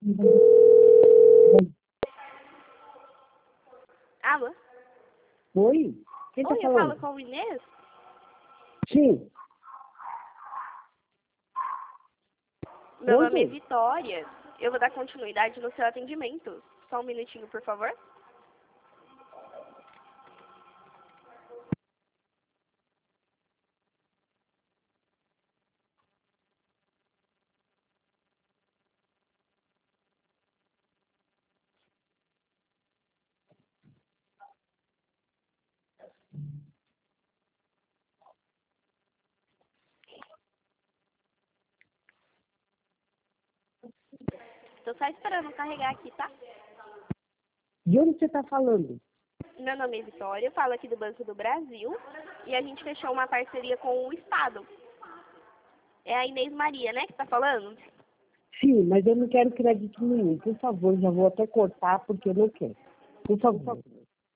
Alô? Oi? Quem tá Oi, eu falando? falo com o Inês? Sim. Meu nome é Oi? Vitória. Eu vou dar continuidade no seu atendimento. Só um minutinho, por favor. Tô só esperando carregar aqui, tá? De onde você tá falando? Meu nome é Vitória, eu falo aqui do Banco do Brasil e a gente fechou uma parceria com o Estado. É a Inês Maria, né, que tá falando? Sim, mas eu não quero crédito nenhum. Por favor, já vou até cortar porque eu não quero. Por favor.